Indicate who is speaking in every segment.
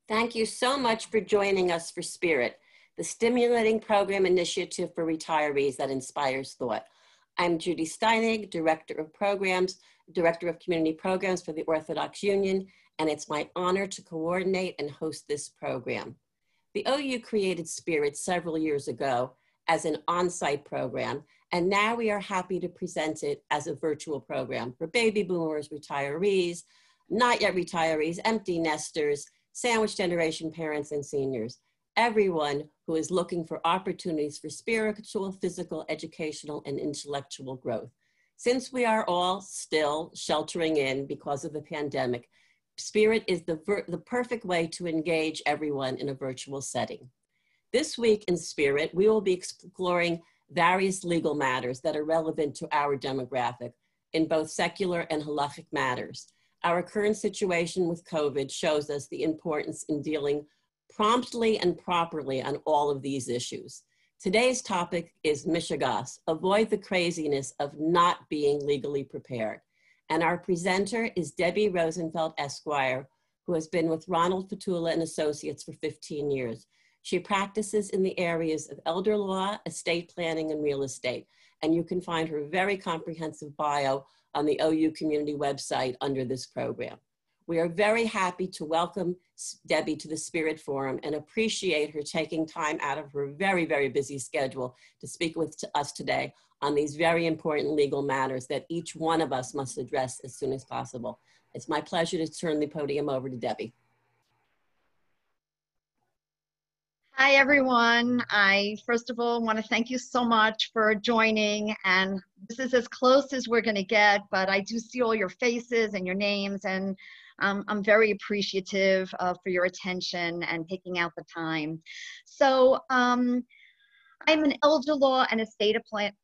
Speaker 1: Thank you so much for joining us for Spirit, the stimulating program initiative for retirees that inspires thought. I'm Judy Steinig, Director of Community Programs for the Orthodox Union, and it's my honor to coordinate and host this program. The OU created Spirit several years ago as an on-site program, and now we are happy to present it as a virtual program for baby boomers, retirees, not yet retirees, empty nesters, sandwich generation parents and seniors, everyone who is looking for opportunities for spiritual, physical, educational, and intellectual growth. Since we are all still sheltering in because of the pandemic, Spirit is the perfect way to engage everyone in a virtual setting. This week in Spirit, we will be exploring various legal matters that are relevant to our demographic in both secular and halachic matters. Our current situation with COVID shows us the importance in dealing promptly and properly on all of these issues. Today's topic is Mishigas, avoid the craziness of not being legally prepared. And our presenter is Debbie Rosenfeld, Esquire, who has been with Ronald Fatula and Associates for 15 years. She practices in the areas of elder law, estate planning, and real estate. And you can find her very comprehensive bio on the OU community website under this program. We are very happy to welcome Debbie to the Spirit Forum and appreciate her taking time out of her very, very busy schedule to speak with us today on these very important legal matters that each one of us must address as soon as possible. It's my pleasure to turn the podium over to Debbie.
Speaker 2: Hi, everyone. I, first of all, want to thank you so much for joining. And this is as close as we're going to get, but I do see all your faces and your names, and I'm very appreciative for your attention and taking out the time. So I'm an elder law and estate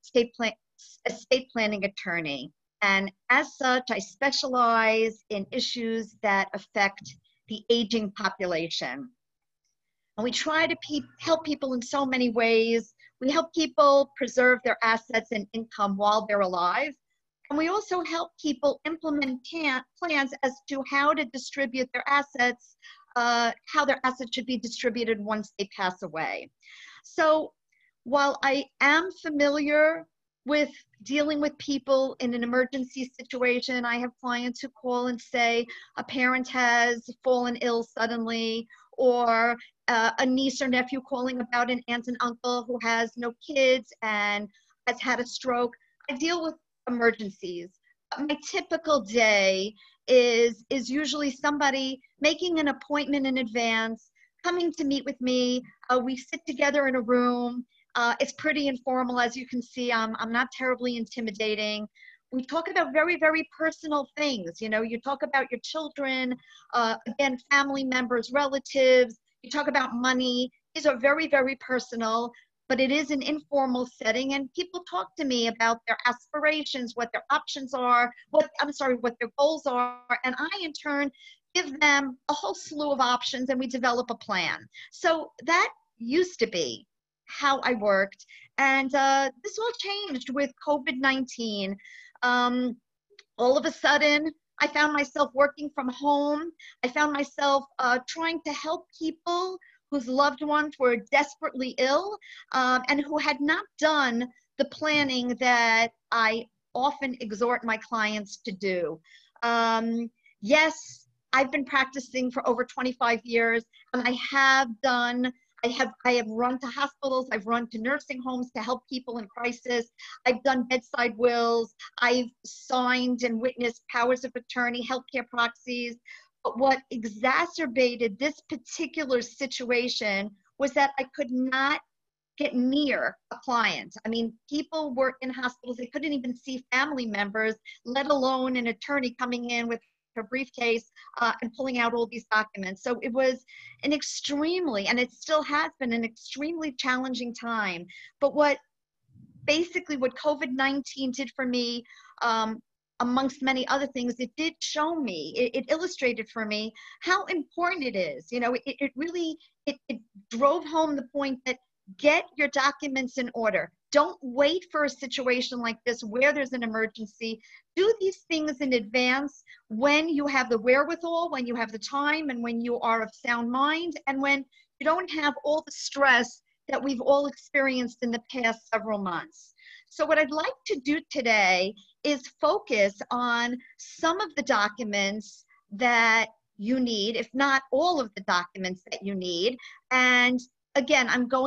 Speaker 2: planning attorney. And as such, I specialize in issues that affect the aging population. And we try to help people in so many ways. We help people preserve their assets and income while they're alive. And we also help people implement plans as to how to distribute their assets, how their assets should be distributed once they pass away. So while I am familiar with dealing with people in an emergency situation, I have clients who call and say a parent has fallen ill suddenly, or a niece or nephew calling about an aunt and uncle who has no kids and has had a stroke. I deal with emergencies. My typical day is usually somebody making an appointment in advance, coming to meet with me. We sit together in a room. It's pretty informal, as you can see. I'm not terribly intimidating. We talk about very, very personal things. You know, you talk about your children, again, family members, relatives. You talk about money. These are very, very personal, but it is an informal setting, and people talk to me about their aspirations, what their options are, what their goals are, and I, in turn, give them a whole slew of options, and we develop a plan. So that used to be how I worked, and this all changed with COVID-19. All of a sudden, I found myself working from home. I found myself trying to help people whose loved ones were desperately ill and who had not done the planning that I often exhort my clients to do. Yes, I've been practicing for over 25 years, and I have run to hospitals, I've run to nursing homes to help people in crisis. I've done bedside wills. I've signed and witnessed powers of attorney, healthcare proxies. But what exacerbated this particular situation was that I could not get near a client. I mean, people were in hospitals, they couldn't even see family members, let alone an attorney coming in with her briefcase and pulling out all these documents. So it was an extremely, and it still has been an extremely challenging time. But what COVID-19 did for me, amongst many other things, it did show me, it illustrated for me how important it is. You know, it really drove home the point that get your documents in order. Don't wait for a situation like this where there's an emergency. Do these things in advance when you have the wherewithal, when you have the time, and when you are of sound mind, and when you don't have all the stress that we've all experienced in the past several months. So what I'd like to do today is focus on some of the documents that you need, if not all of the documents that you need. And again,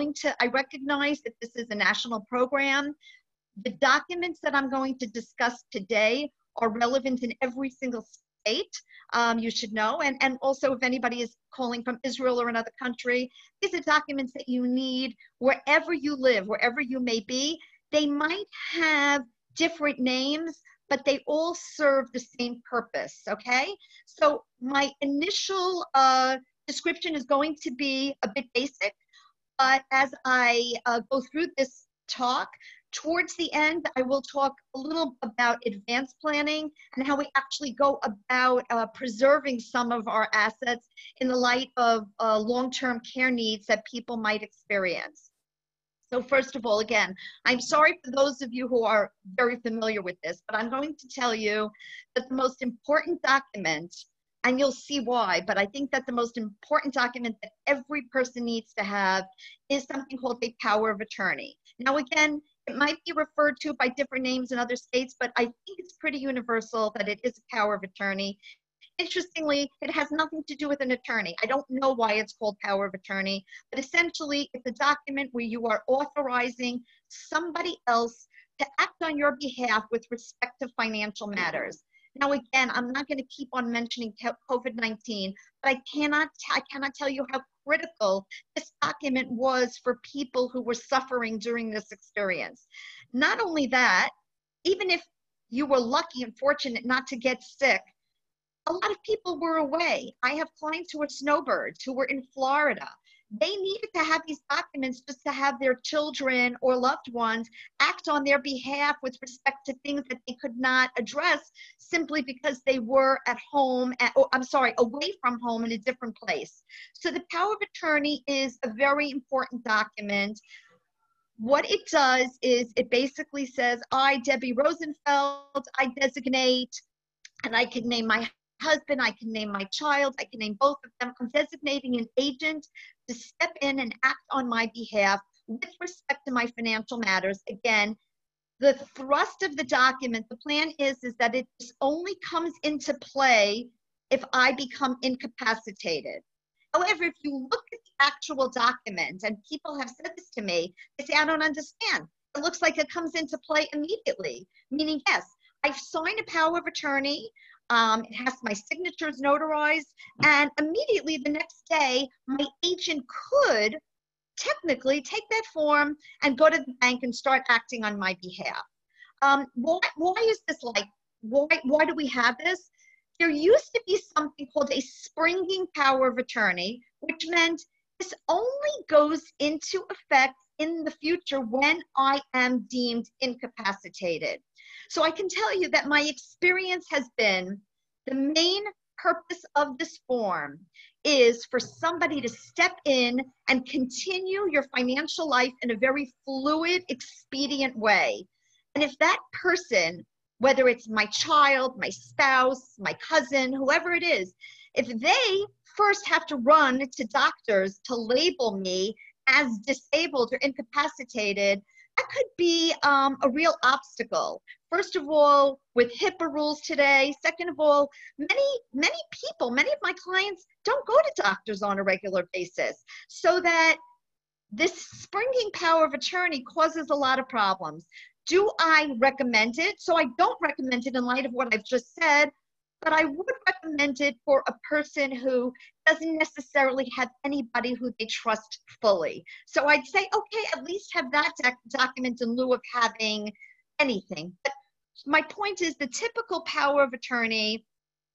Speaker 2: I recognize that this is a national program. The documents that I'm going to discuss today are relevant in every single state, you should know. And also, if anybody is calling from Israel or another country, these are documents that you need wherever you live, wherever you may be. They might have different names, but they all serve the same purpose, okay? So my initial description is going to be a bit basic, but as I go through this talk, towards the end, I will talk a little about advanced planning and how we actually go about preserving some of our assets in the light of long-term care needs that people might experience. So first of all, again, I'm sorry for those of you who are very familiar with this, but I'm going to tell you that the most important document, and you'll see why, but I think that the most important document that every person needs to have is something called a power of attorney. Now, again, it might be referred to by different names in other states, but I think it's pretty universal that it is a power of attorney. Interestingly, it has nothing to do with an attorney. I don't know why it's called power of attorney, but essentially it's a document where you are authorizing somebody else to act on your behalf with respect to financial matters. Now, again, I'm not going to keep on mentioning COVID-19, but I cannot tell you how critical this document was for people who were suffering during this experience. Not only that, even if you were lucky and fortunate not to get sick, a lot of people were away. I have clients who are snowbirds, who were in Florida. They needed to have these documents just to have their children or loved ones act on their behalf with respect to things that they could not address simply because they were at home, away from home in a different place. So the power of attorney is a very important document. What it does is it basically says, I, Debbie Rosenfeld, I designate, and I can name my husband, I can name my child, I can name both of them. I'm designating an agent to step in and act on my behalf with respect to my financial matters. Again, the thrust of the document, the plan is that it only comes into play if I become incapacitated. However, if you look at the actual document, and people have said this to me, they say, I don't understand. It looks like it comes into play immediately, meaning, yes, I've signed a power of attorney, it has my signatures notarized, and immediately the next day, my agent could technically take that form and go to the bank and start acting on my behalf. Why is this like, why do we have this? There used to be something called a springing power of attorney, which meant this only goes into effect in the future when I am deemed incapacitated. So I can tell you that my experience has been the main purpose of this form is for somebody to step in and continue your financial life in a very fluid, expedient way. And if that person, whether it's my child, my spouse, my cousin, whoever it is, if they first have to run to doctors to label me as disabled or incapacitated, that could be a real obstacle. First of all, with HIPAA rules today. Second of all, many people, many of my clients don't go to doctors on a regular basis. So that this springing power of attorney causes a lot of problems. Do I recommend it? So I don't recommend it in light of what I've just said, but I would recommend it for a person who doesn't necessarily have anybody who they trust fully. So I'd say, okay, at least have that document in lieu of having anything. But my point is the typical power of attorney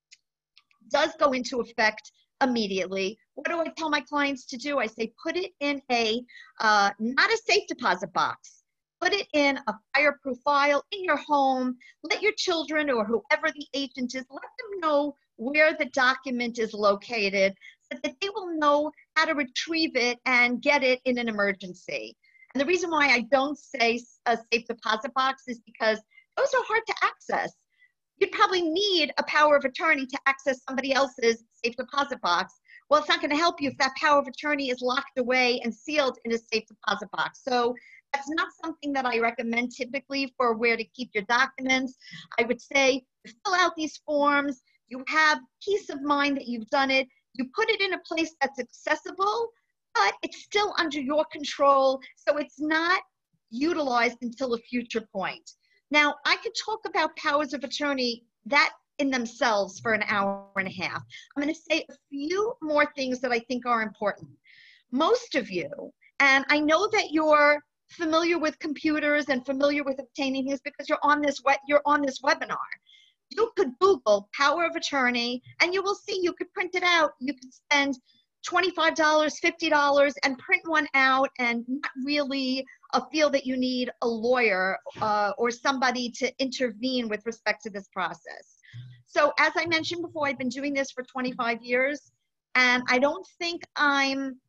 Speaker 2: does go into effect immediately. What do I tell my clients to do? I say, put it in a, not a safe deposit box. Put it in a fireproof file in your home. Let your children or whoever the agent is, let them know where the document is located so that they will know how to retrieve it and get it in an emergency. And the reason why I don't say a safe deposit box is because those are hard to access. You'd probably need a power of attorney to access somebody else's safe deposit box. Well, it's not going to help you if that power of attorney is locked away and sealed in a safe deposit box. So that's not something that I recommend typically for where to keep your documents. I would say fill out these forms. You have peace of mind that you've done it. You put it in a place that's accessible, but it's still under your control. So it's not utilized until a future point. Now, I could talk about powers of attorney that in themselves for an hour and a half. I'm going to say a few more things that I think are important. Most of you, and I know that you're familiar with computers and familiar with obtaining these because you're on this webinar. You could Google power of attorney and you will see you could print it out. You could spend $25, $50 and print one out and not really feel that you need a lawyer or somebody to intervene with respect to this process. So as I mentioned before, I've been doing this for 25 years, and I don't think I'm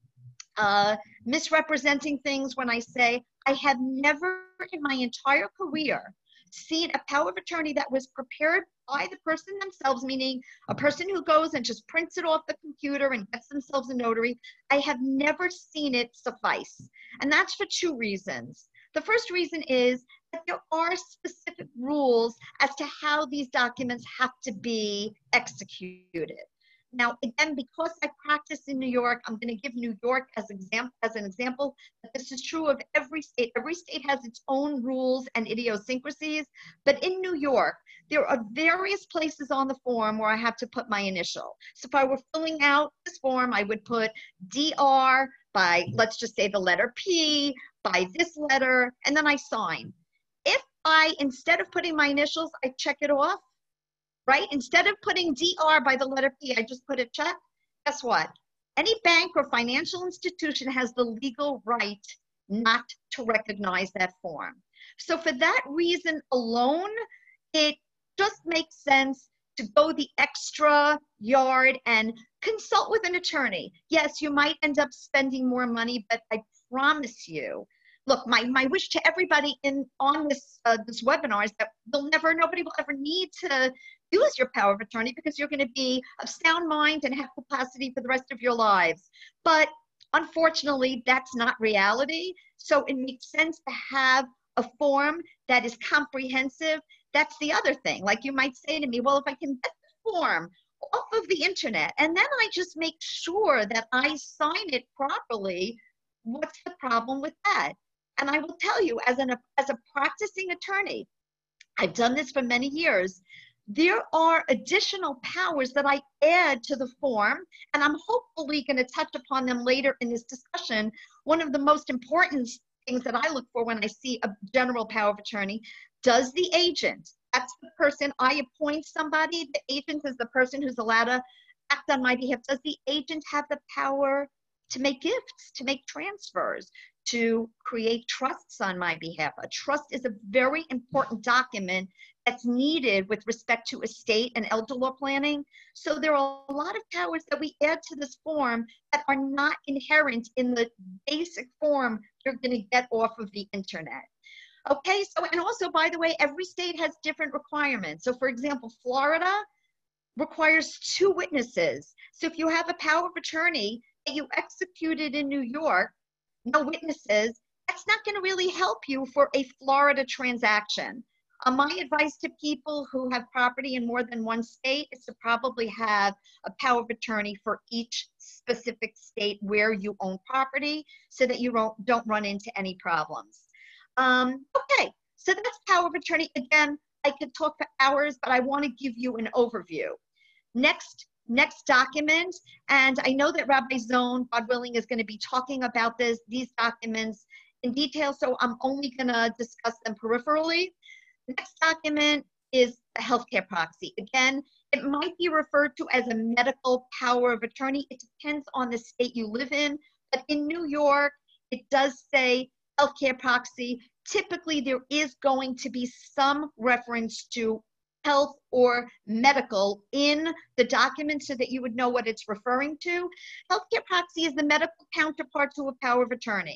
Speaker 2: misrepresenting things when I say I have never in my entire career seen a power of attorney that was prepared by the person themselves, meaning a person who goes and just prints it off the computer and gets themselves a notary. I have never seen it suffice. And that's for two reasons. The first reason is that there are specific rules as to how these documents have to be executed. Now, again, because I practice in New York, I'm going to give New York as an example, but this is true of every state. Every state has its own rules and idiosyncrasies, but in New York, there are various places on the form where I have to put my initial. So if I were filling out this form, I would put DR by, let's just say the letter P, by this letter, and then I sign. If I, instead of putting my initials, I check it off, right? Instead of putting DR by the letter P, I just put a check. Guess what? Any bank or financial institution has the legal right not to recognize that form. So for that reason alone, it just makes sense to go the extra yard and consult with an attorney. Yes, you might end up spending more money, but I promise you, look, my wish to everybody on this webinar is that nobody will ever need to use your power of attorney because you're going to be of sound mind and have capacity for the rest of your lives. But unfortunately, that's not reality. So it makes sense to have a form that is comprehensive. That's the other thing. Like you might say to me, well, if I can get the form off of the internet and then I just make sure that I sign it properly, what's the problem with that? And I will tell you, as a practicing attorney, I've done this for many years, there are additional powers that I add to the form, and I'm hopefully going to touch upon them later in this discussion. One of the most important things that I look for when I see a general power of attorney, does the agent, that's the person, I appoint somebody, the agent is the person who's allowed to act on my behalf, does the agent have the power to make gifts, to make transfers, to create trusts on my behalf? A trust is a very important document that's needed with respect to estate and elder law planning. So there are a lot of powers that we add to this form that are not inherent in the basic form you're going to get off of the internet. Okay, so, and also, by the way, every state has different requirements. So for example, Florida requires 2 witnesses. So if you have a power of attorney that you executed in New York, no witnesses, that's not going to really help you for a Florida transaction. My advice to people who have property in more than one state is to probably have a power of attorney for each specific state where you own property so that you don't run into any problems. Okay, so that's power of attorney. Again, I could talk for hours, but I want to give you an overview. Next document, and I know that Rabbi Zone, God willing, is going to be talking about these documents in detail, so I'm only going to discuss them peripherally. The next document is a healthcare proxy. Again, it might be referred to as a medical power of attorney. It depends on the state you live in, but in New York, it does say healthcare proxy. Typically, there is going to be some reference to health or medical in the document so that you would know what it's referring to. Healthcare proxy is the medical counterpart to a power of attorney.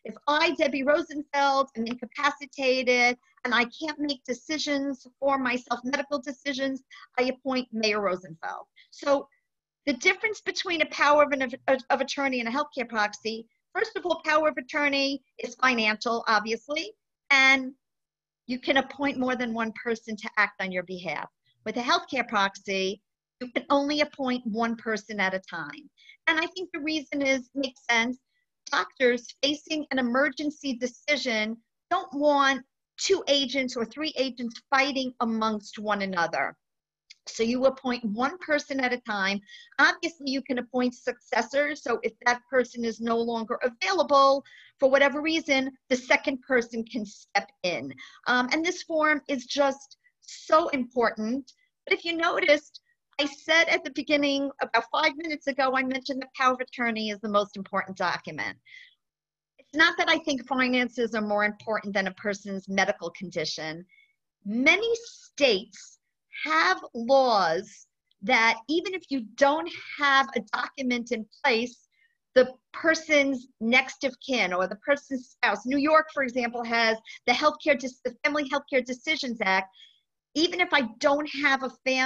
Speaker 2: If I, Debbie Rosenfeld, am incapacitated and I can't make decisions for myself, medical decisions, I appoint Mayor Rosenfeld. So the difference between a power of attorney and a healthcare proxy, first of all, power of attorney is financial, obviously, and you can appoint more than one person to act on your behalf. With a healthcare proxy, you can only appoint one person at a time. And I think the reason makes sense. Doctors facing an emergency decision don't want 2 agents or 3 agents fighting amongst one another. So you appoint one person at a time. Obviously, you can appoint successors. So if that person is no longer available, for whatever reason, the second person can step in. And this form is just so important. But if you noticed, I said at the beginning, about 5 minutes ago, I mentioned the power of attorney is the most important document. It's not that I think finances are more important than a person's medical condition. Many states have laws that even if you don't have a document in place, the person's next of kin or the person's spouse. New York, for example, has the Family Healthcare Decisions Act. Even if I don't have a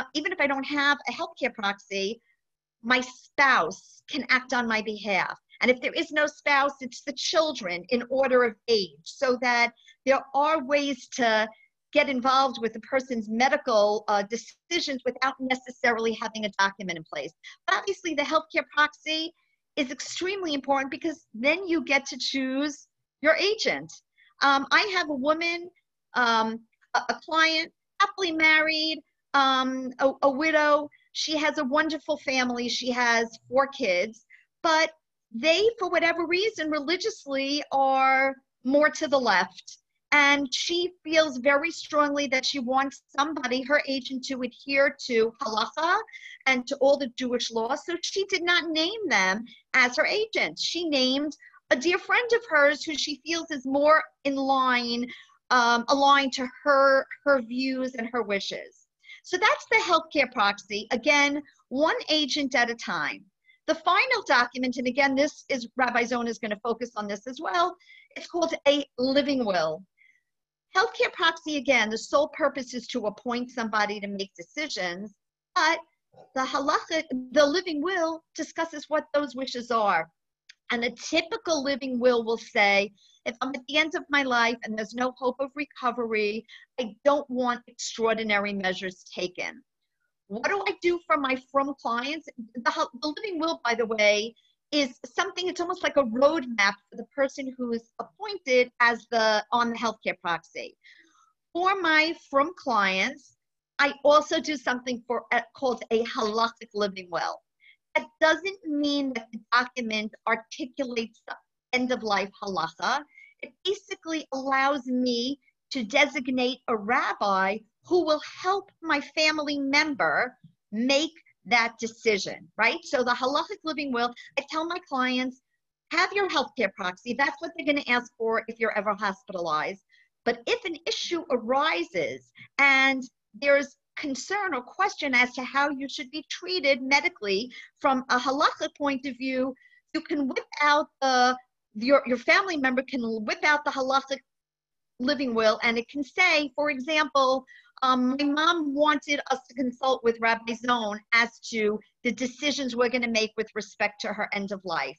Speaker 2: healthcare proxy, my spouse can act on my behalf. And if there is no spouse, it's the children in order of age, so that there are ways to get involved with the person's medical decisions without necessarily having a document in place. But obviously, the healthcare proxy is extremely important because then you get to choose your agent. I have a woman, a client, happily married, a widow. She has a wonderful family. She has 4 kids, but they, for whatever reason, religiously are more to the left. And she feels very strongly that she wants somebody, her agent, to adhere to halacha and to all the Jewish laws. So she did not name them as her agent. She named a dear friend of hers who she feels is more in line, aligned to her views and her wishes. So that's the healthcare proxy. Again, one agent at a time. The final document, and again, Rabbi Zona is going to focus on this as well, it's called a living will. Healthcare proxy, again, the sole purpose is to appoint somebody to make decisions, but the living will discusses what those wishes are. And a typical living will say, if I'm at the end of my life and there's no hope of recovery, I don't want extraordinary measures taken. What do I do for my frum clients? The living will, by the way, is something, it's almost like a roadmap for the person who is appointed as on the healthcare proxy. For my frum clients, I also do something called a halachic living will. That doesn't mean that the document articulates the end-of-life halacha. It basically allows me to designate a rabbi who will help my family member make that decision, right? So the halachic living will, I tell my clients, have your healthcare proxy. That's what they're going to ask for if you're ever hospitalized. But if an issue arises and there's concern or question as to how you should be treated medically from a halachic point of view, you can whip out your family member can whip out the halachic living will, and it can say, for example, my mom wanted us to consult with Rabbi Zone as to the decisions we're going to make with respect to her end of life.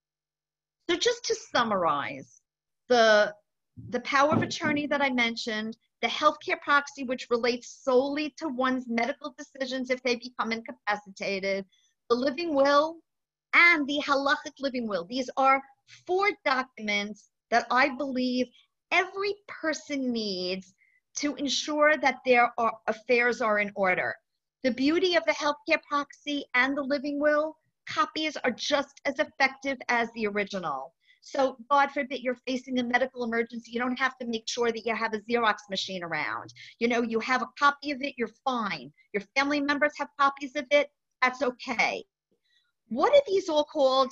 Speaker 2: So just to summarize, the power of attorney that I mentioned, the healthcare proxy, which relates solely to one's medical decisions if they become incapacitated, the living will, and the halachic living will. These are 4 documents that I believe every person needs to ensure that their affairs are in order. The beauty of the healthcare proxy and the living will, copies are just as effective as the original. So God forbid you're facing a medical emergency, you don't have to make sure that you have a Xerox machine around. You have a copy of it, you're fine. Your family members have copies of it, that's okay. What are these all called?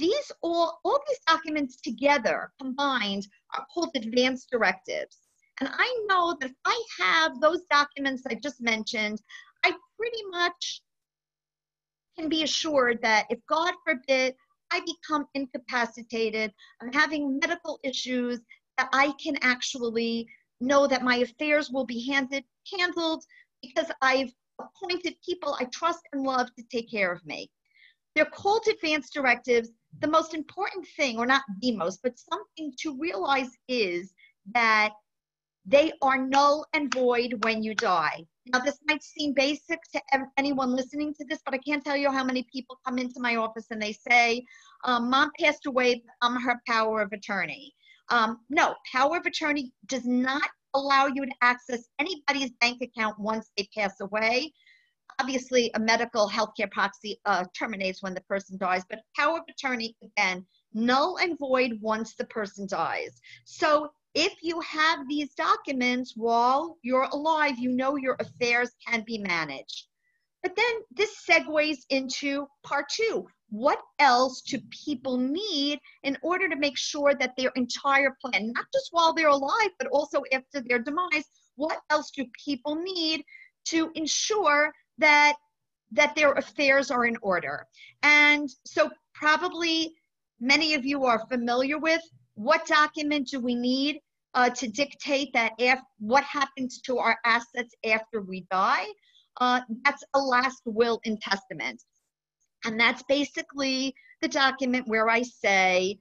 Speaker 2: All these documents together, combined, are called advanced directives. And I know that if I have those documents I just mentioned, I pretty much can be assured that if God forbid I become incapacitated, I'm having medical issues, that I can actually know that my affairs will be handled because I've appointed people I trust and love to take care of me. They're called advance directives. The most important thing, or not the most, but something to realize is that they are null and void when you die. Now, this might seem basic to anyone listening to this, but I can't tell you how many people come into my office and they say, Mom passed away, but I'm her power of attorney. No, power of attorney does not allow you to access anybody's bank account once they pass away. Obviously, a medical healthcare proxy terminates when the person dies, but power of attorney, again, null and void once the person dies. So if you have these documents while you're alive, you know your affairs can be managed. But then this segues into part two. What else do people need in order to make sure that their entire plan, not just while they're alive, but also after their demise, what else do people need to ensure that their affairs are in order? And so probably many of you are familiar with what document do we need to dictate that what happens to our assets after we die. That's a last will and testament. And that's basically the document where I say,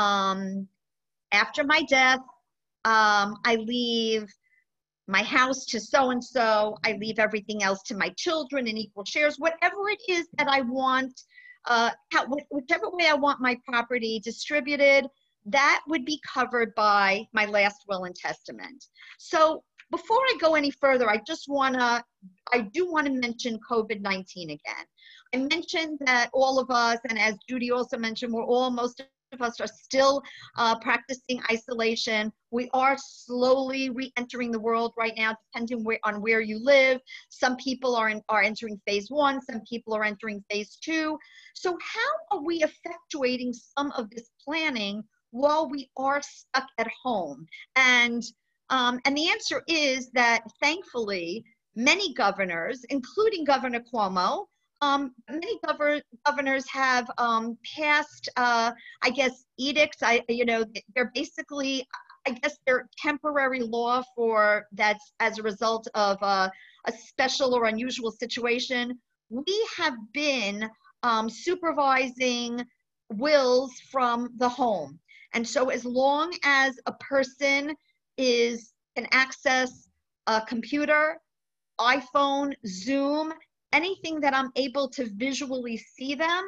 Speaker 2: after my death, I leave my house to so-and-so, I leave everything else to my children in equal shares, whatever it is that I want, whichever way I want my property distributed, that would be covered by my last will and testament. So before I go any further, I do want to mention COVID-19 again. I mentioned that all of us, and as Judy also mentioned, most of us are still practicing isolation. We are slowly re-entering the world right now, depending on where you live. Some people are entering phase 1, some people are entering phase 2. So how are we effectuating some of this planning while we are stuck at home? And the answer is that thankfully, many governors, including Governor Cuomo, many governors have passed, I guess, edicts. They're basically, I guess, they're temporary law for that's as a result of a special or unusual situation. We have been supervising wills from the home. And so as long as a person can access a computer, iPhone, Zoom, anything that I'm able to visually see them,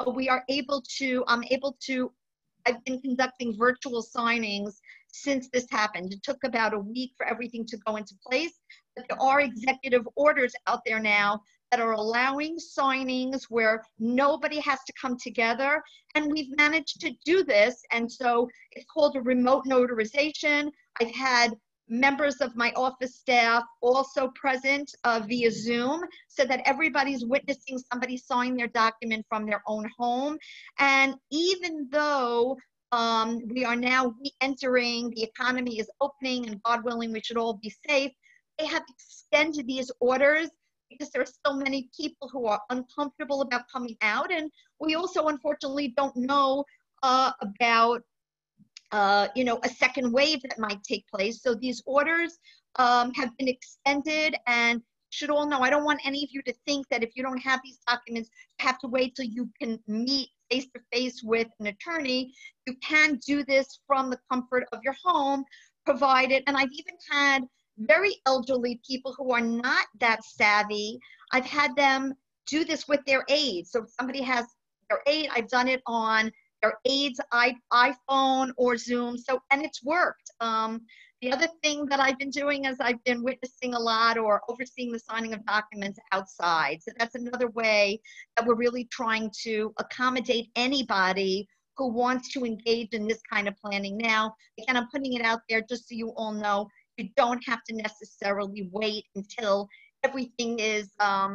Speaker 2: I've been conducting virtual signings since this happened. It took about a week for everything to go into place, but there are executive orders out there now that are allowing signings where nobody has to come together, and we've managed to do this. And so it's called a remote notarization. I've had members of my office staff also present via Zoom so that everybody's witnessing somebody sign their document from their own home. And even though we are now re-entering, the economy is opening, and God willing, we should all be safe, they have extended these orders because there are so many people who are uncomfortable about coming out. And we also, unfortunately, don't know about a second wave that might take place. So these orders have been extended, and should all know, I don't want any of you to think that if you don't have these documents, you have to wait till you can meet face-to-face with an attorney. You can do this from the comfort of your home, provided, and I've even had very elderly people who are not that savvy. I've had them do this with their aides. So if somebody has their aide, I've done it on their aide's iPhone or Zoom. So, and it's worked. The other thing that I've been doing is I've been witnessing a lot or overseeing the signing of documents outside. So that's another way that we're really trying to accommodate anybody who wants to engage in this kind of planning. Now, again, I'm putting it out there just so you all know, you don't have to necessarily wait until everything is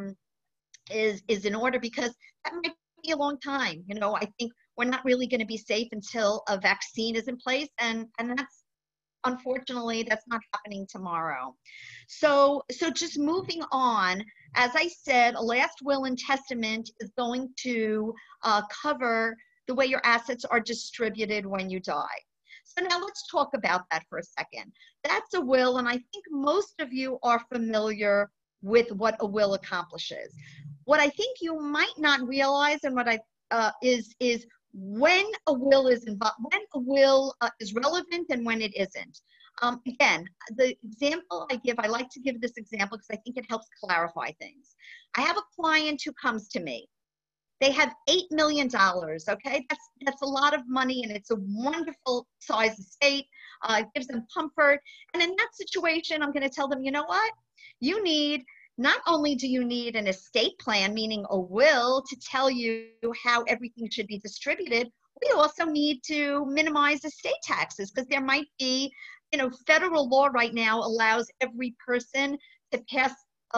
Speaker 2: in order, because that might be a long time. I think we're not really going to be safe until a vaccine is in place, and that's, unfortunately, that's not happening tomorrow. So just moving on, as I said, a last will and testament is going to cover the way your assets are distributed when you die. So now let's talk about that for a second. That's a will, and I think most of you are familiar with what a will accomplishes. What I think you might not realize, and what is when a will is involved, when a will is relevant and when it isn't. Again, the example I give, I like to give this example because I think it helps clarify things. I have a client who comes to me. They have $8 million, okay? That's a lot of money, and it's a wonderful size estate. It gives them comfort. And in that situation, I'm going to tell them, you know what? You need, not only do you need an estate plan, meaning a will to tell you how everything should be distributed, we also need to minimize estate taxes, because there might be, federal law right now allows every person to pass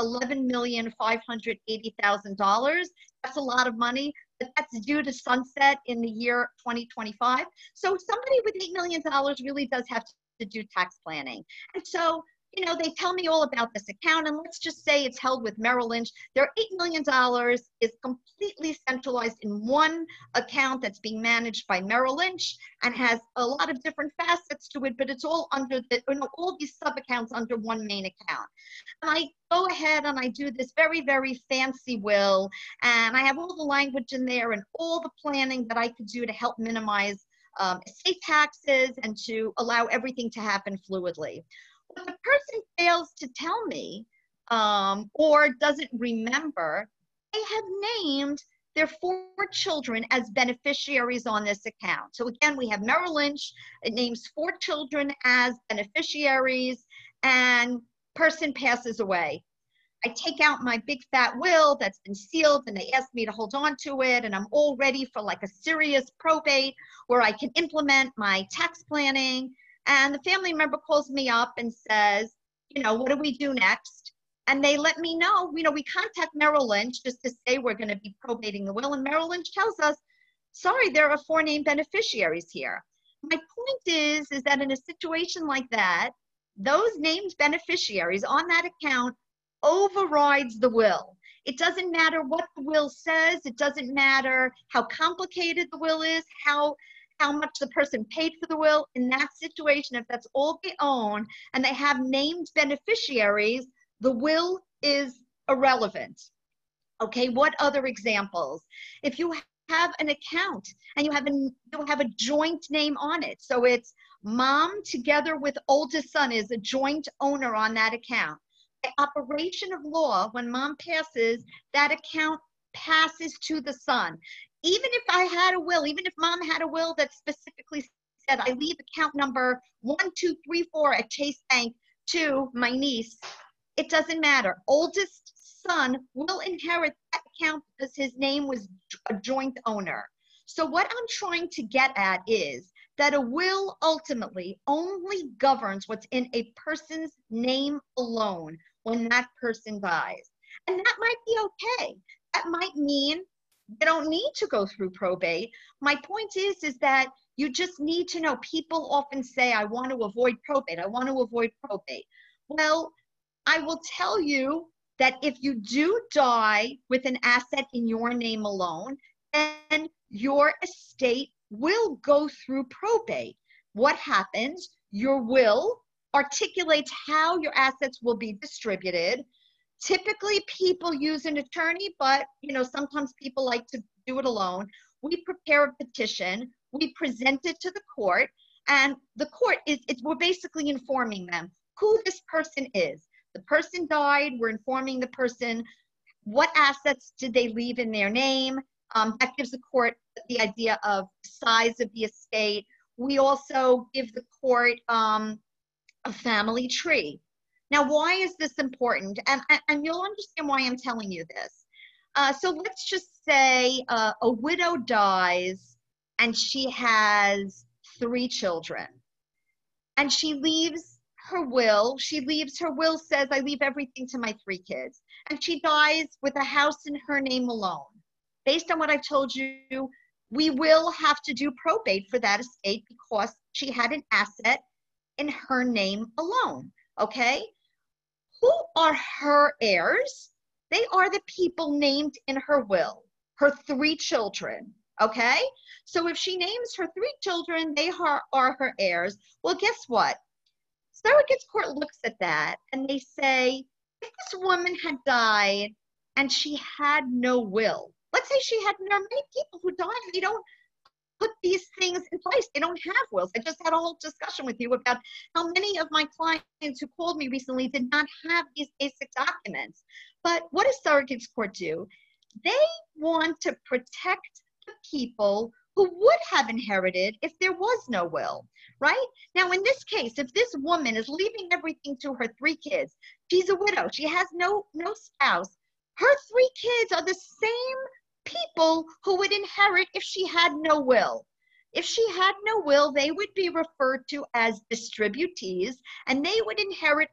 Speaker 2: $11,580,000. That's a lot of money, but that's due to sunset in the year 2025. So somebody with $8 million really does have to do tax planning. And so, they tell me all about this account, and let's just say it's held with Merrill Lynch. Their $8 million is completely centralized in one account that's being managed by Merrill Lynch and has a lot of different facets to it, but it's all under all these sub-accounts under one main account. And I go ahead and I do this very, very fancy will, and I have all the language in there and all the planning that I could do to help minimize estate taxes and to allow everything to happen fluidly. What the person fails to tell me or doesn't remember, they have named their 4 children as beneficiaries on this account. So again, we have Merrill Lynch. It names 4 children as beneficiaries, and person passes away. I take out my big fat will that's been sealed, and they ask me to hold on to it, and I'm all ready for like a serious probate where I can implement my tax planning. And the family member calls me up and says, what do we do next? And they let me know, we contact Merrill Lynch just to say we're going to be probating the will. And Merrill Lynch tells us, sorry, there are 4 named beneficiaries here. My point is that in a situation like that, those named beneficiaries on that account overrides the will. It doesn't matter what the will says. It doesn't matter how complicated the will is, how much the person paid for the will. In that situation, if that's all they own and they have named beneficiaries, the will is irrelevant. Okay, what other examples? If you have an account and you have a joint name on it, so it's mom together with oldest son is a joint owner on that account. By operation of law, when mom passes, that account passes to the son. Even if I had a will, even if mom had a will that specifically said, I leave account number 1234 at Chase Bank to my niece, it doesn't matter. Oldest son will inherit that account because his name was a joint owner. So what I'm trying to get at is that a will ultimately only governs what's in a person's name alone when that person dies. And that might be okay. That might mean you don't need to go through probate. My point is that you just need to know. People often say, I want to avoid probate. I want to avoid probate. Well, I will tell you that if you do die with an asset in your name alone, then your estate will go through probate. What happens? Your will articulates how your assets will be distributed. Typically, people use an attorney, but sometimes people like to do it alone. We prepare a petition, we present it to the court, and the court we're basically informing them who this person is. The person died, we're informing the person what assets did they leave in their name. That gives the court the idea of size of the estate. We also give the court a family tree. Now, why is this important? And you'll understand why I'm telling you this. So let's just say a widow dies and she has 3 children. And she leaves her will. Her will says, I leave everything to my 3 kids. And she dies with a house in her name alone. Based on what I've told you, we will have to do probate for that estate because she had an asset in her name alone, okay? Who are her heirs? They are the people named in her will, her 3 children, okay? So if she names her 3 children, they are her heirs. Well, guess what? Surrogates court looks at that and they say, if this woman had died and she had no will, let's say she had, there are many people who die and they don't put these things in place. They don't have wills. I just had a whole discussion with you about how many of my clients who called me recently did not have these basic documents. But what does surrogates court do? They want to protect the people who would have inherited if there was no will, right? Now, in this case, if this woman is leaving everything to her 3 kids, she's a widow, she has no spouse, her 3 kids are the same people who would inherit if she had no will. If she had no will, they would be referred to as distributees, and they would inherit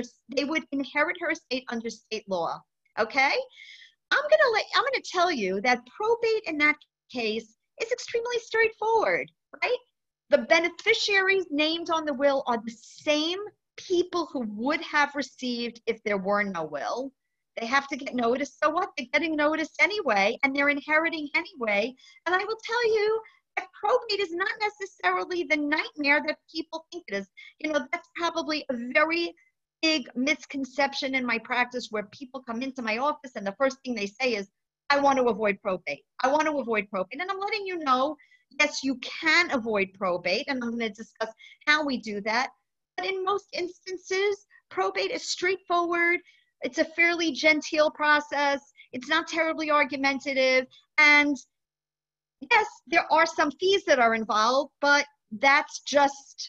Speaker 2: her estate under state law. Okay? I'm gonna tell you that probate in that case is extremely straightforward, right? The beneficiaries named on the will are the same people who would have received if there were no will. They have to get notice. So what? They're getting notice anyway, and they're inheriting anyway. And I will tell you that probate is not necessarily the nightmare that people think it is. You know, that's probably a very big misconception in my practice where people come into my office and the first thing they say is, I want to avoid probate. I want to avoid probate. And I'm letting you know, yes, you can avoid probate, and I'm going to discuss how we do that. But in most instances, probate is straightforward. It's a fairly genteel process. It's not terribly argumentative. And yes, there are some fees that are involved, but that's just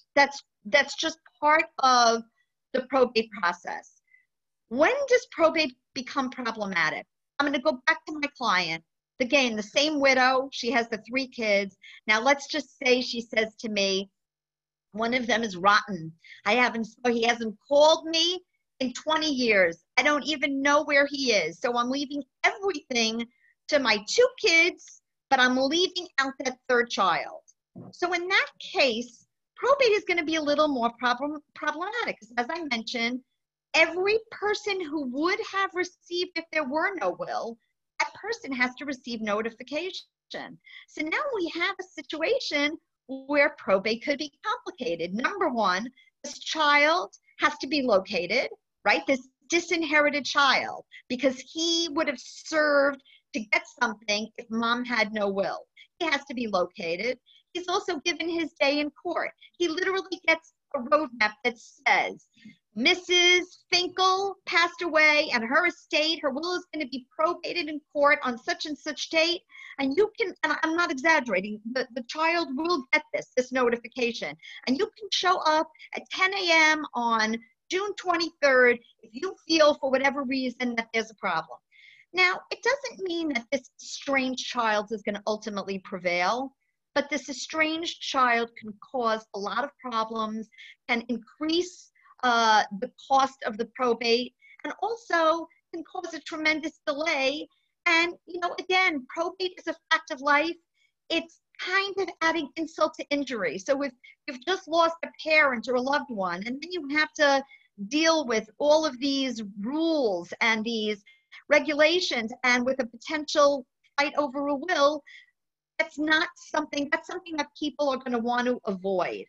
Speaker 2: part of the probate process. When does probate become problematic? I'm going to go back to my client. Again, the same widow. She has the 3 kids. Now, let's just say she says to me, one of them is rotten. He hasn't called me in 20 years. I don't even know where he is. So I'm leaving everything to my 2 kids, but I'm leaving out that 3rd child. So in that case, probate is going to be a little more problematic. As I mentioned, every person who would have received if there were no will, that person has to receive notification. So now we have a situation where probate could be complicated. Number one, this child has to be located, right? This disinherited child, because he would have served to get something if mom had no will. He has to be located. He's also given his day in court. He literally gets a roadmap that says, Mrs. Finkel passed away and her estate, her will is going to be probated in court on such and such date. And you can, and I'm not exaggerating, the child will get this notification. And you can show up at 10 a.m. on June 23rd if you feel for whatever reason that there's a problem. Now, it doesn't mean that this estranged child is going to ultimately prevail, but this estranged child can cause a lot of problems, can increase the cost of the probate, and also can cause a tremendous delay. And, you know, again, probate is a fact of life. It's kind of adding insult to injury. So if you've just lost a parent or a loved one, and then you have to deal with all of these rules and these regulations, and with a potential fight over a will, that's something that people are going to want to avoid.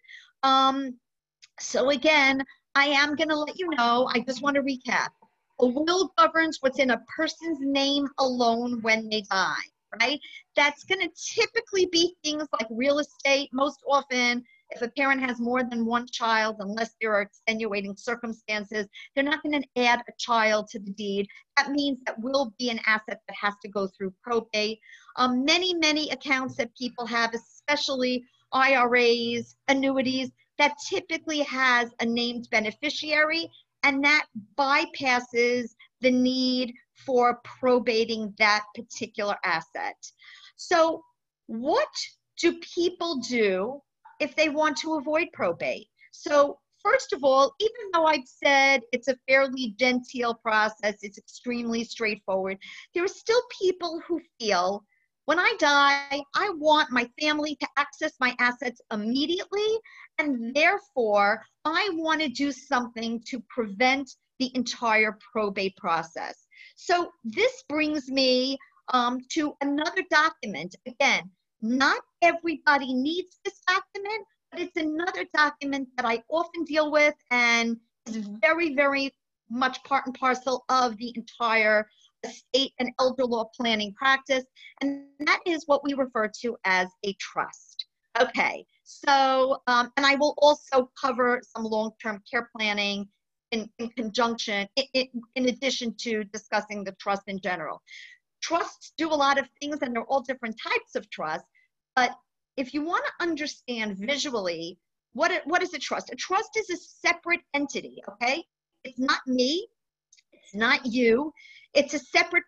Speaker 2: So again, I am going to let you know, I just want to recap. A will governs what's in a person's name alone when they die, right? That's going to typically be things like real estate. Most often, if a parent has more than one child, unless there are extenuating circumstances, they're not going to add a child to the deed. That means that will be an asset that has to go through probate. Many accounts that people have, especially IRAs, annuities, that typically has a named beneficiary, and that bypasses the need for probating that particular asset. So what do people do if they want to avoid probate? So first of all, even though I've said it's a fairly genteel process, it's extremely straightforward, there are still people who feel, when I die, I want my family to access my assets immediately, and therefore, I want to do something to prevent the entire probate process. So this brings me to another document. Again, Not everybody needs this document, but it's another document that I often deal with and is very, very much part and parcel of the entire estate and elder law planning practice. And that is what we refer to as a trust. Okay, so, and I will also cover some long-term care planning in conjunction, in addition to discussing the trust in general. Trusts do a lot of things, and they're all different types of trust. But if you want to understand visually, what is a trust? A trust is a separate entity, okay? It's not me, it's not you. It's a separate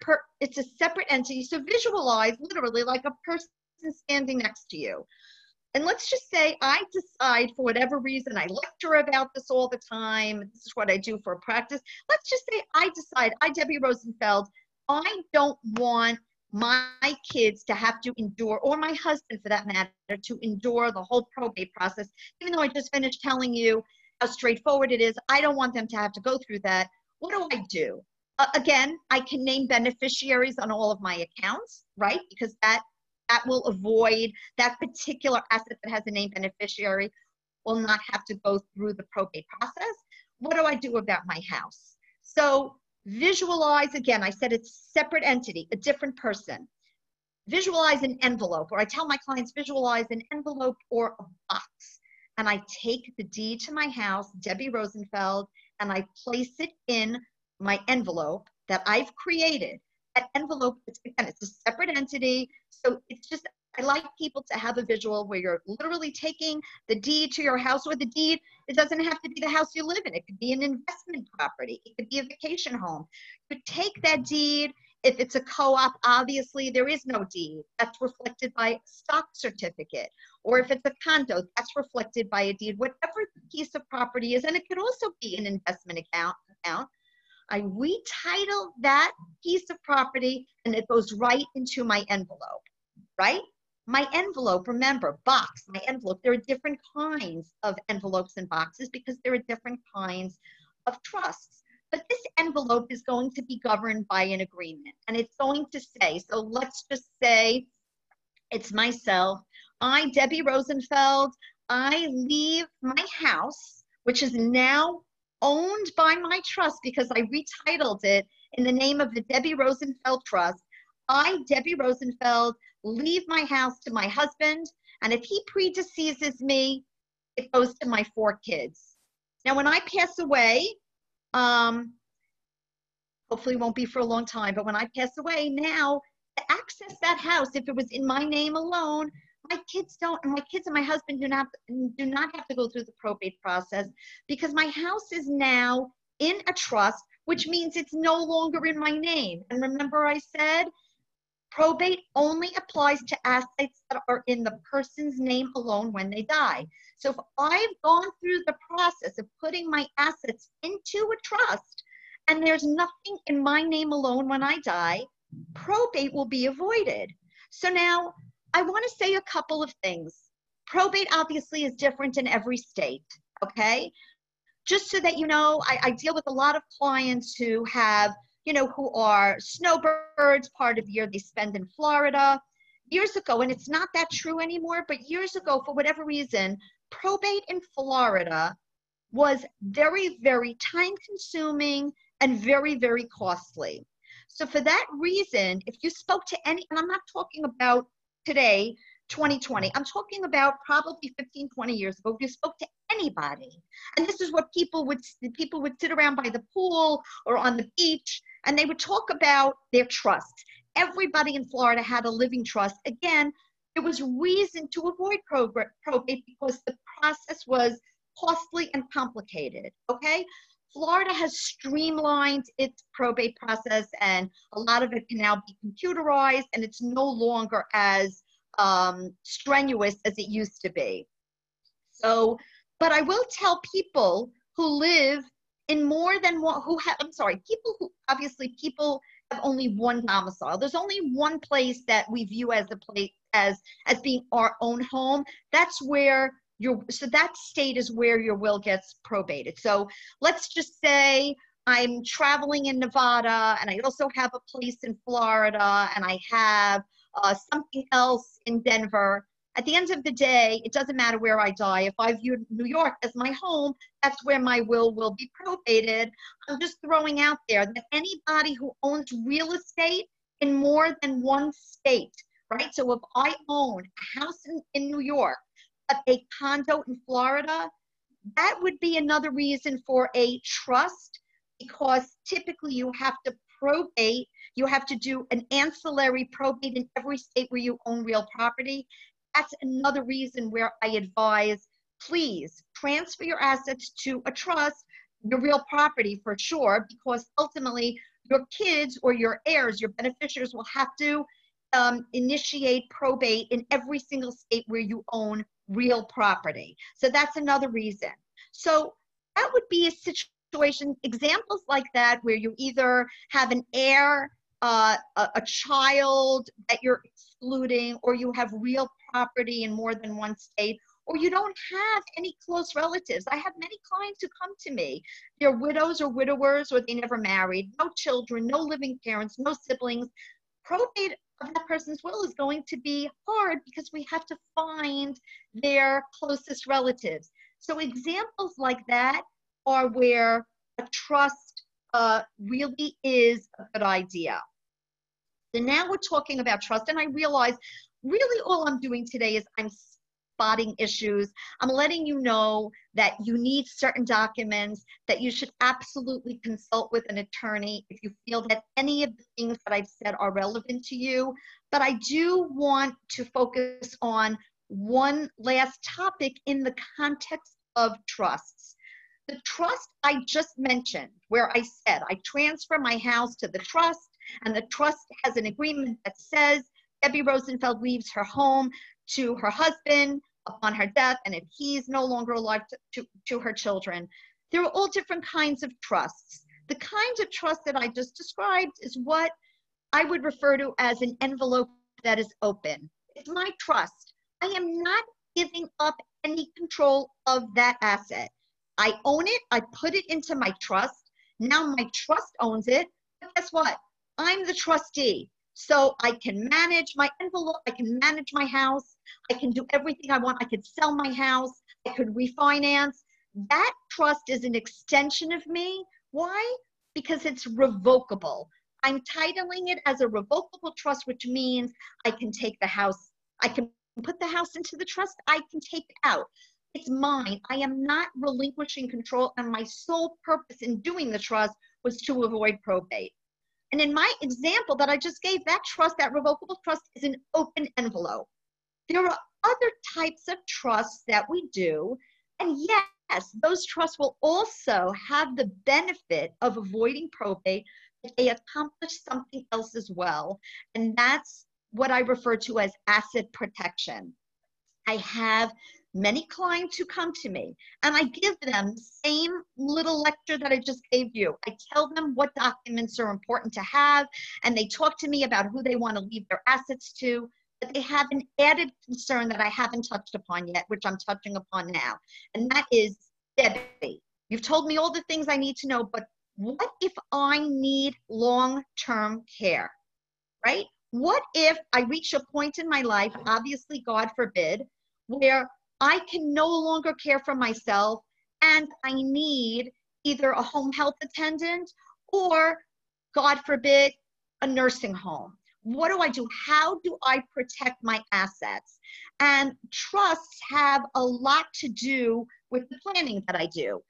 Speaker 2: entity. So visualize literally like a person standing next to you. And let's just say I decide, for whatever reason, I lecture about this all the time. This is what I do for practice. Let's just say I decide, Debbie Rosenfeld, I don't want my kids to have to endure, or my husband for that matter, to endure the whole probate process. Even though I just finished telling you how straightforward it is, I don't want them to have to go through that. What do? Again, I can name beneficiaries on all of my accounts, right? Because that will avoid that particular asset that has a named beneficiary will not have to go through the probate process. What do I do about my house? So visualize, again, I said it's a separate entity, a different person. Visualize an envelope, or I tell my clients, visualize an envelope or a box. And I take the deed to my house, Debbie Rosenfeld, and I place it in my envelope that I've created. That envelope, again, it's a separate entity. So it's just, I like people to have a visual where you're literally taking the deed to your house, or the deed, it doesn't have to be the house you live in. It could be an investment property. It could be a vacation home. You take that deed. If it's a co-op, obviously there is no deed. That's reflected by a stock certificate. Or if it's a condo, that's reflected by a deed. Whatever the piece of property is, and it could also be an investment account. I retitle that piece of property and it goes right into my envelope, right? My envelope, remember, box, my envelope, there are different kinds of envelopes and boxes because there are different kinds of trusts. But this envelope is going to be governed by an agreement, and it's going to say, so let's just say it's myself. I, Debbie Rosenfeld, I leave my house, which is now owned by my trust because I retitled it in the name of the Debbie Rosenfeld Trust. I, Debbie Rosenfeld, leave my house to my husband, and if he predeceases me, it goes to my 4 kids. Now, when I pass away, hopefully it won't be for a long time, but when I pass away now, to access that house, if it was in my name alone, my kids and my husband do not have to go through the probate process because my house is now in a trust, which means it's no longer in my name. And remember I said, probate only applies to assets that are in the person's name alone when they die. So if I've gone through the process of putting my assets into a trust and there's nothing in my name alone when I die, probate will be avoided. So now I want to say a couple of things. Probate obviously is different in every state, okay? Just so that you know, I deal with a lot of clients who have, who are snowbirds, part of the year they spend in Florida. Years ago, and it's not that true anymore, but years ago, for whatever reason, probate in Florida was very, very time consuming and very, very costly. So for that reason, if you spoke to any, and I'm not talking about today, 2020, I'm talking about probably 15, 20 years ago, if you spoke to anybody, and this is what people would sit around by the pool or on the beach, and they would talk about their trusts. Everybody in Florida had a living trust. Again, there was reason to avoid probate because the process was costly and complicated, okay? Florida has streamlined its probate process, and a lot of it can now be computerized, and it's no longer as strenuous as it used to be. So, but I will tell people who live in more than one, people have only one domicile. There's only one place that we view as a place as being our own home. That's where so that state is where your will gets probated. So let's just say I'm traveling in Nevada and I also have a place in Florida and I have something else in Denver. At the end of the day, it doesn't matter where I die. If I view New York as my home, that's where my will be probated. I'm just throwing out there that anybody who owns real estate in more than one state, right? So if I own a house in New York, but a condo in Florida, that would be another reason for a trust, because typically you have to probate, you have to do an ancillary probate in every state where you own real property. That's another reason where I advise, please transfer your assets to a trust, your real property for sure, because ultimately your kids or your heirs, your beneficiaries will have to initiate probate in every single state where you own real property. So that's another reason. So that would be a situation, examples like that, where you either have an heir, a child that you're excluding, or you have real property in more than one state, or you don't have any close relatives. I have many clients who come to me. They're widows or widowers, or they never married, no children, no living parents, no siblings. Probate of that person's will is going to be hard because we have to find their closest relatives. So examples like that are where a trust really is a good idea. So now we're talking about trust, and I realize really all I'm doing today is I'm spotting issues. I'm letting you know that you need certain documents, that you should absolutely consult with an attorney if you feel that any of the things that I've said are relevant to you. But I do want to focus on one last topic in the context of trusts. The trust I just mentioned, where I said I transfer my house to the trust, and the trust has an agreement that says Debbie Rosenfeld leaves her home to her husband upon her death, and if he's no longer alive, to her children. There are all different kinds of trusts. The kinds of trust that I just described is what I would refer to as an envelope that is open. It's my trust. I am not giving up any control of that asset. I own it, I put it into my trust. Now my trust owns it, but guess what? I'm the trustee. So I can manage my envelope, I can manage my house, I can do everything I want. I could sell my house, I could refinance. That trust is an extension of me. Why? Because it's revocable. I'm titling it as a revocable trust, which means I can take the house, I can put the house into the trust, I can take it out. It's mine. I am not relinquishing control, and my sole purpose in doing the trust was to avoid probate. And in my example that I just gave, that trust, that revocable trust, is an open envelope. There are other types of trusts that we do, and yes, those trusts will also have the benefit of avoiding probate, but they accomplish something else as well, and that's what I refer to as asset protection. I have many clients who come to me, and I give them the same little lecture that I just gave you. I tell them what documents are important to have, and they talk to me about who they want to leave their assets to, but they have an added concern that I haven't touched upon yet, which I'm touching upon now, and that is, Debbie, you've told me all the things I need to know, but what if I need long-term care, right? What if I reach a point in my life, obviously, God forbid, where I can no longer care for myself and I need either a home health attendant or, God forbid, a nursing home? What do I do? How do I protect my assets? And trusts have a lot to do with the planning that I do.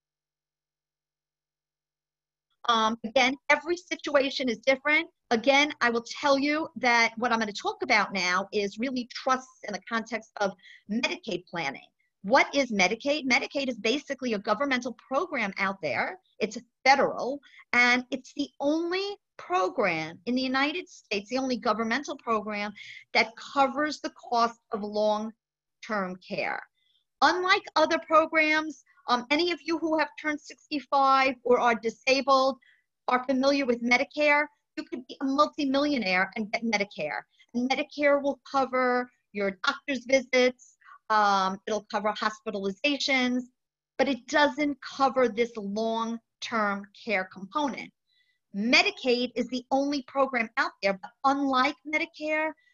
Speaker 2: Again, every situation is different. Again, I will tell you that what I'm going to talk about now is really trusts in the context of Medicaid planning. What is Medicaid? Medicaid is basically a governmental program out there. It's federal, and it's the only program in the United States, the only governmental program that covers the cost of long-term care. Unlike other programs, any of you who have turned 65 or are disabled are familiar with Medicare. You could be a multimillionaire and get Medicare. And Medicare will cover your doctor's visits, it'll cover hospitalizations, but it doesn't cover this long-term care component. Medicaid is the only program out there, but unlike Medicare,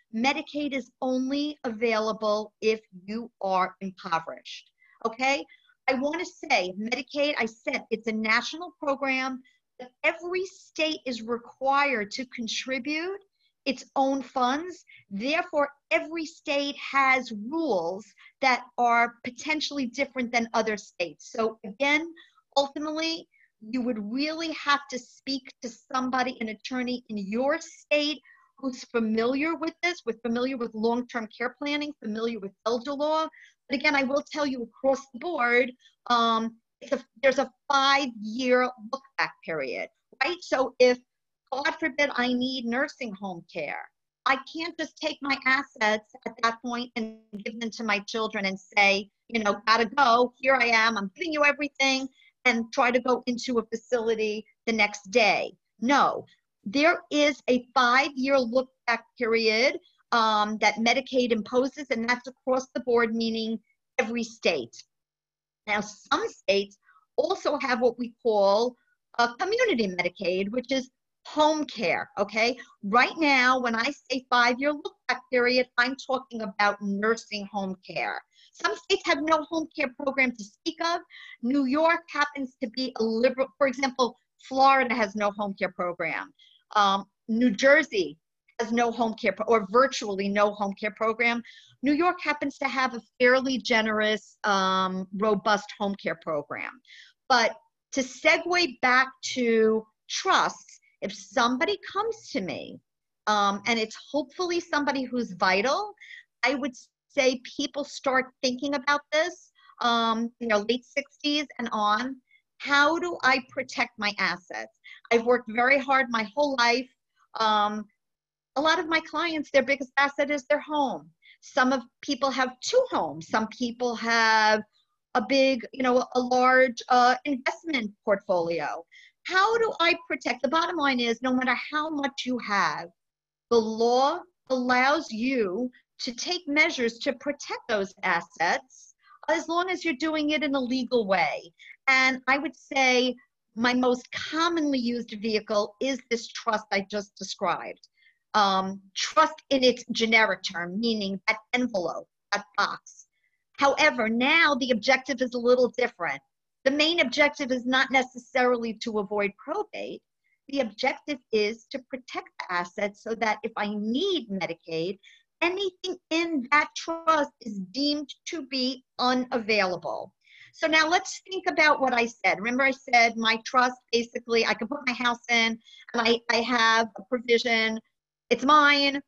Speaker 2: Medicaid is only available if you are impoverished. Okay? I want to say Medicaid, I said it's a national program, but every state is required to contribute its own funds. Therefore, every state has rules that are potentially different than other states. So again, ultimately, you would really have to speak to somebody, an attorney in your state who's familiar with this, familiar with long-term care planning, familiar with elder law. But again, I will tell you across the board, there's a 5-year look-back period, right? So if, God forbid, I need nursing home care, I can't just take my assets at that point and give them to my children and say, you know, gotta go, here I am, I'm giving you everything, and try to go into a facility the next day. No, there is a 5-year look-back period that Medicaid imposes, and that's across the board, meaning every state. Now, some states also have what we call a community Medicaid, which is home care, okay? Right now, when I say 5-year look-back period, I'm talking about nursing home care. Some states have no home care program to speak of. New York happens to be a liberal, for example, Florida has no home care program. New Jersey has no home care, or virtually no home care program. New York happens to have a fairly generous, robust home care program. But to segue back to trusts, if somebody comes to me, and it's hopefully somebody who's vital, I would say people start thinking about this, late 60s and on. How do I protect my assets? I've worked very hard my whole life. A lot of my clients, their biggest asset is their home. Some people have 2 homes. Some people have a big, a large investment portfolio. How do I protect? The bottom line is, no matter how much you have, the law allows you to take measures to protect those assets as long as you're doing it in a legal way. And I would say my most commonly used vehicle is this trust I just described. Trust in its generic term, meaning that envelope, that box. However, now the objective is a little different. The main objective is not necessarily to avoid probate. The objective is to protect the assets so that if I need Medicaid, anything in that trust is deemed to be unavailable. So now let's think about what I said. Remember I said my trust, basically, I can put my house in and I have a provision. It's mine.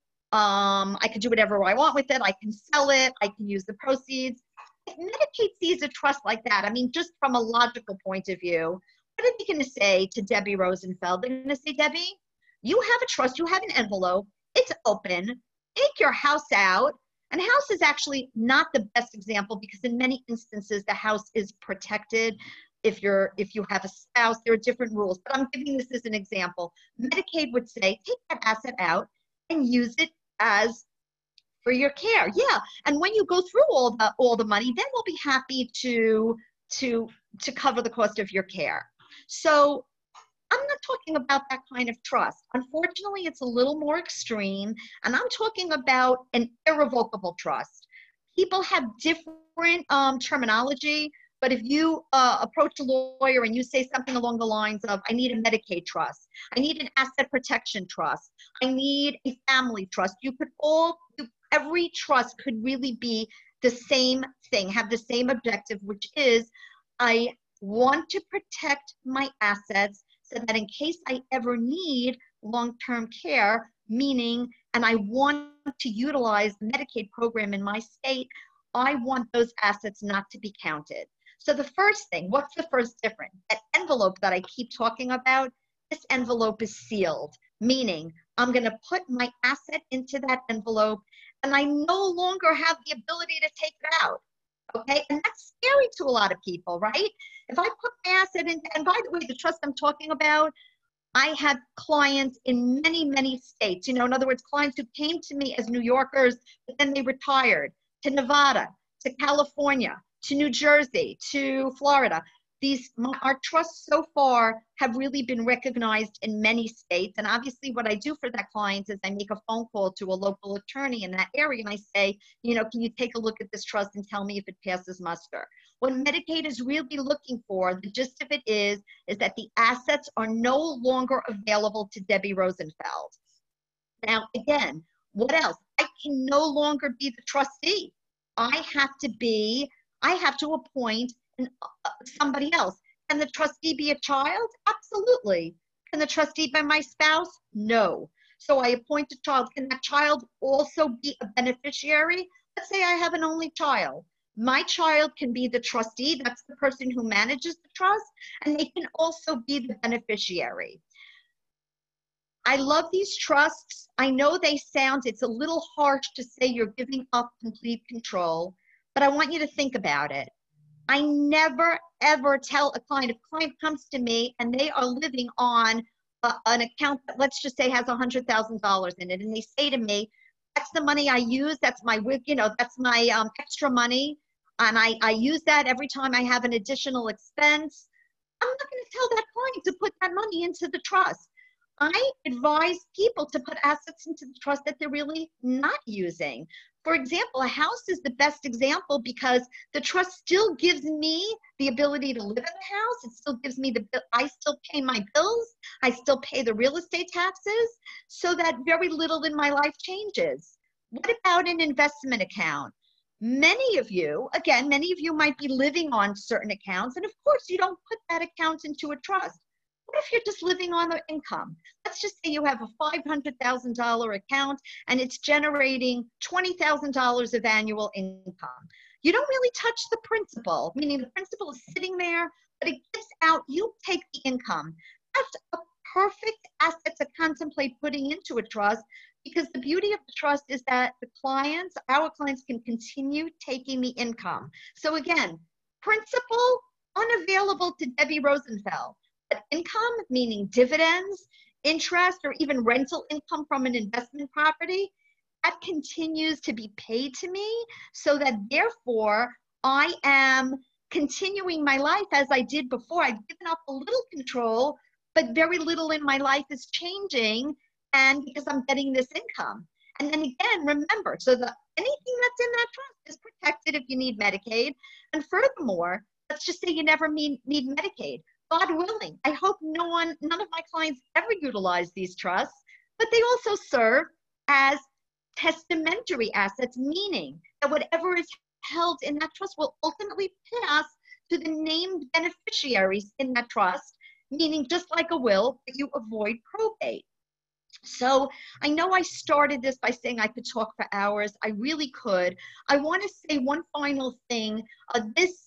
Speaker 2: I can do whatever I want with it. I can sell it. I can use the proceeds. If Medicaid sees a trust like that, I mean, just from a logical point of view, what are they going to say to Debbie Rosenfeld? They're going to say, Debbie, you have a trust, you have an envelope, it's open, take your house out. And house is actually not the best example because in many instances, the house is protected. If you have a spouse, there are different rules, but I'm giving this as an example. Medicaid would say, take that asset out and use it as for your care. Yeah, and when you go through all the money, then we'll be happy to cover the cost of your care. So I'm not talking about that kind of trust. Unfortunately, it's a little more extreme, and I'm talking about an irrevocable trust. People have different terminology, but if you approach a lawyer and you say something along the lines of, I need a Medicaid trust, I need an asset protection trust, I need a family trust, every trust could really be the same thing, have the same objective, which is I want to protect my assets so that in case I ever need long-term care, meaning, and I want to utilize the Medicaid program in my state, I want those assets not to be counted. So the first thing, what's the first difference? That envelope that I keep talking about, this envelope is sealed, meaning I'm going to put my asset into that envelope and I no longer have the ability to take it out. Okay, and that's scary to a lot of people, right? If I put my asset in, and by the way, the trust I'm talking about, I had clients in many, many states. In other words, clients who came to me as New Yorkers, but then they retired to Nevada, to California, to New Jersey, to Florida. our trusts so far have really been recognized in many states. And obviously what I do for that client is I make a phone call to a local attorney in that area and I say, you know, can you take a look at this trust and tell me if it passes muster? What Medicaid is really looking for, the gist of it is that the assets are no longer available to Debbie Rosenfeld. Now, again, what else? I can no longer be the trustee. I have to appoint somebody else. Can the trustee be a child? Absolutely. Can the trustee be my spouse? No. So I appoint a child. Can that child also be a beneficiary? Let's say I have an only child. My child can be the trustee. That's the person who manages the trust, and they can also be the beneficiary. I love these trusts. I know it's a little harsh to say you're giving up complete control, but I want you to think about it. I never, ever tell a client, if a client comes to me and they are living on an account that, let's just say, has $100,000 in it, and they say to me, that's the money I use, that's my, that's my extra money, and I use that every time I have an additional expense, I'm not going to tell that client to put that money into the trust. I advise people to put assets into the trust that they're really not using. For example, a house is the best example because the trust still gives me the ability to live in the house. It still gives me I still pay my bills. I still pay the real estate taxes, so that very little in my life changes. What about an investment account? Many of you might be living on certain accounts, and of course you don't put that account into a trust. What if you're just living on the income? Let's just say you have a $500,000 account and it's generating $20,000 of annual income. You don't really touch the principal, meaning the principal is sitting there, but it gives out, you take the income. That's a perfect asset to contemplate putting into a trust, because the beauty of the trust is that our clients can continue taking the income. So again, principal unavailable to Debbie Rosenfeld. But income, meaning dividends, interest, or even rental income from an investment property, that continues to be paid to me, so that therefore I am continuing my life as I did before. I've given up a little control, but very little in my life is changing, and because I'm getting this income. And then again, remember, so that anything that's in that trust is protected if you need Medicaid. And furthermore, let's just say you never need Medicaid. God willing, I hope none of my clients ever utilize these trusts, but they also serve as testamentary assets, meaning that whatever is held in that trust will ultimately pass to the named beneficiaries in that trust, meaning just like a will, that you avoid probate. So I know I started this by saying I could talk for hours. I really could. I want to say one final thing. This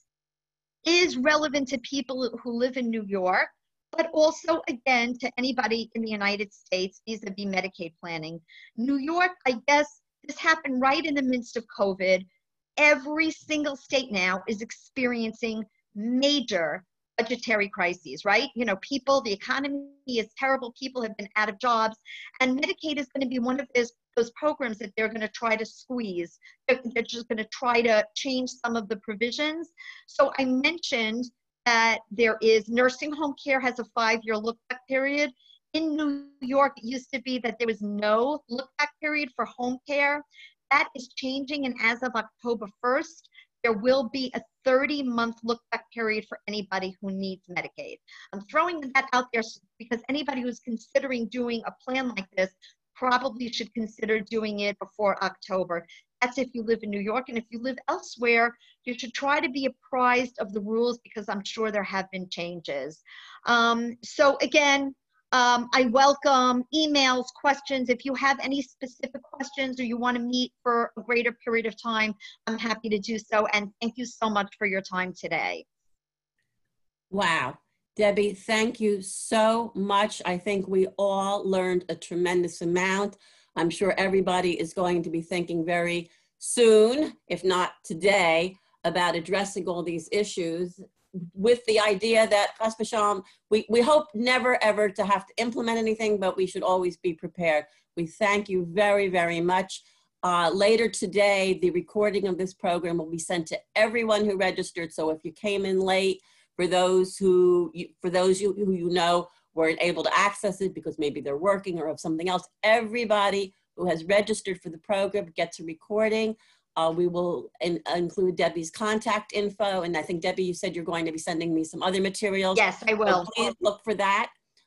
Speaker 2: is relevant to people who live in New York, but also, again, to anybody in the United States vis-a-vis Medicaid planning. New York, I guess this happened right in the midst of COVID. Every single state now is experiencing major budgetary crises, right? You know, the economy is terrible. People have been out of jobs, and Medicaid is going to be one of those programs that they're going to try to squeeze. They're just going to try to change some of the provisions. So I mentioned that there is nursing home care has a 5-year look-back period. In New York, it used to be that there was no look-back period for home care. That is changing, and as of October 1st, there will be a 30-month look-back period for anybody who needs Medicaid. I'm throwing that out there because anybody who's considering doing a plan like this probably should consider doing it before October. That's if you live in New York, and if you live elsewhere, you should try to be apprised of the rules, because I'm sure there have been changes. So again, I welcome emails, questions. If you have any specific questions or you want to meet for a greater period of time, I'm happy to do so. And thank you so much for your time today.
Speaker 1: Wow. Debbie, thank you so much. I think we all learned a tremendous amount. I'm sure everybody is going to be thinking very soon, if not today, about addressing all these issues, with the idea that, Chas v'shalom, we hope never ever to have to implement anything, but we should always be prepared. We thank you very, very much. Later today, the recording of this program will be sent to everyone who registered. So if you came in late For those who you know weren't able to access it because maybe they're working or have something else, everybody who has registered for the program gets a recording. We will include Debbie's contact info. And I think, Debbie, you said you're going to be sending me some other materials.
Speaker 2: Yes, I will.
Speaker 1: So please look for that.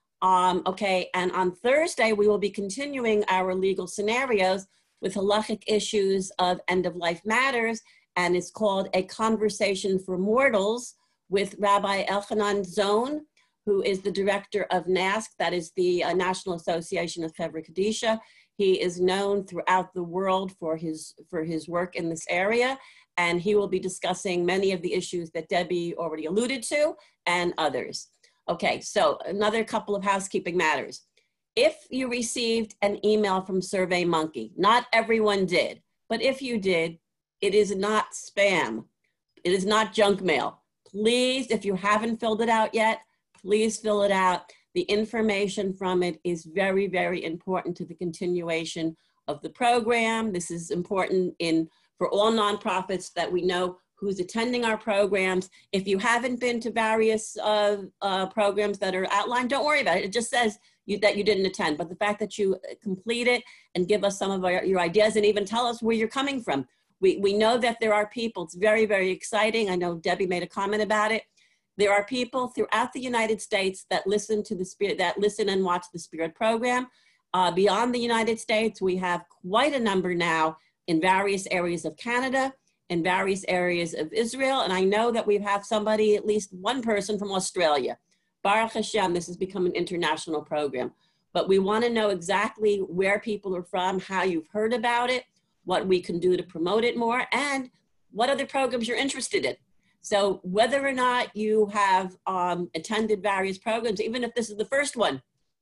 Speaker 1: Okay, and on Thursday, we will be continuing our legal scenarios with halachic issues of end-of-life matters, and it's called A Conversation for Mortals with Rabbi Elchanan Zon, who is the director of NASC, that is the National Association of Chevra Kadisha. He is known throughout the world for his work in this area, and he will be discussing many of the issues that Debbie already alluded to and others. Okay, so another couple of housekeeping matters. If you received an email from SurveyMonkey, not everyone did, but if you did, it is not spam. It is not junk mail. Please, if you haven't filled it out yet, please fill it out. The information from it is very, very important to the continuation of the program. This is important for all nonprofits that we know who's attending our programs. If you haven't been to various programs that are outlined, don't worry about it. It just says that you didn't attend. But the fact that you complete it and give us some of your ideas and even tell us where you're coming from. We know that there are people, it's very, very exciting. I know Debbie made a comment about it. There are people throughout the United States that listen to the Spirit, that listen and watch the Spirit program. Beyond the United States, we have quite a number now in various areas of Canada, in various areas of Israel. And I know that we have somebody, at least one person from Australia. Baruch Hashem, this has become an international program. But we want to know exactly where people are from, how you've heard about it, what we can do to promote it more, and what other programs you're interested in. So whether or not you have attended various programs, even if this is the first one,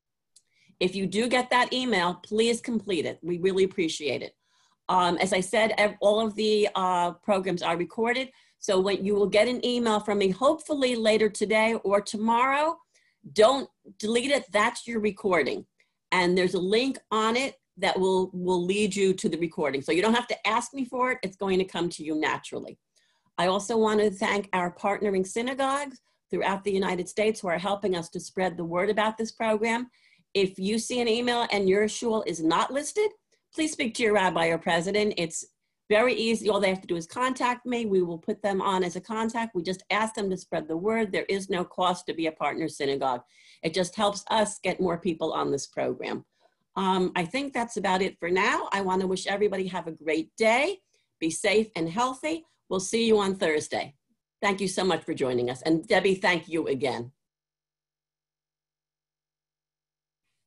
Speaker 1: if you do get that email, please complete it. We really appreciate it. As I said, all of the programs are recorded. So when you will get an email from me, hopefully later today or tomorrow, don't delete it. That's your recording. And there's a link on it that will lead you to the recording. So you don't have to ask me for it. It's going to come to you naturally. I also want to thank our partnering synagogues throughout the United States who are helping us to spread the word about this program. If you see an email and your shul is not listed, please speak to your rabbi or president. It's very easy. All they have to do is contact me. We will put them on as a contact. We just ask them to spread the word. There is no cost to be a partner synagogue. It just helps us get more people on this program. I think that's about it for now. I want to wish everybody have a great day. Be safe and healthy. We'll see you on Thursday. Thank you so much for joining us. And Debbie, thank you again.